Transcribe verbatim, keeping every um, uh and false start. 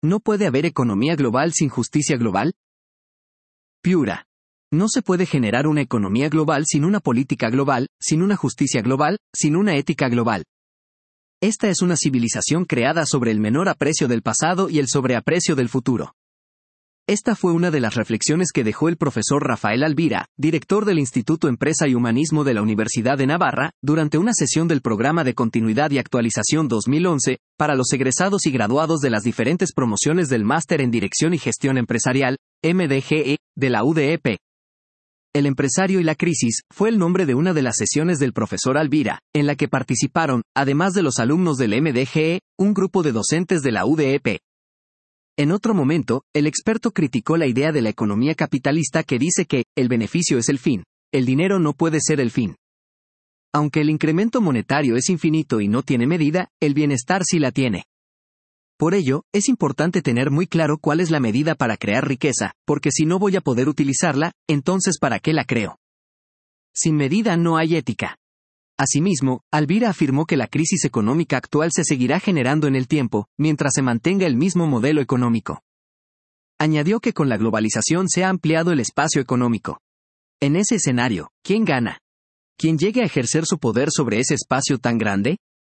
¿No puede haber economía global sin justicia global? Piura. No se puede generar una economía global sin una política global, sin una justicia global, sin una ética global. Esta es una civilización creada sobre el menor aprecio del pasado y el sobreaprecio del futuro. Esta fue una de las reflexiones que dejó el profesor Rafael Alvira, director del Instituto Empresa y Humanismo de la Universidad de Navarra, durante una sesión del Programa de Continuidad y Actualización dos mil once, para los egresados y graduados de las diferentes promociones del Máster en Dirección y Gestión Empresarial, M D G E, de la U D E P. El empresario y la crisis fue el nombre de una de las sesiones del profesor Alvira, en la que participaron, además de los alumnos del M D G E, un grupo de docentes de la U D E P. En otro momento, el experto criticó la idea de la economía capitalista que dice que el beneficio es el fin, el dinero no puede ser el fin. Aunque el incremento monetario es infinito y no tiene medida, el bienestar sí la tiene. Por ello, es importante tener muy claro cuál es la medida para crear riqueza, porque si no voy a poder utilizarla, entonces ¿para qué la creo? Sin medida no hay ética. Asimismo, Alvira afirmó que la crisis económica actual se seguirá generando en el tiempo, mientras se mantenga el mismo modelo económico. Añadió que con la globalización se ha ampliado el espacio económico. En ese escenario, ¿quién gana? ¿Quién llegue a ejercer su poder sobre ese espacio tan grande?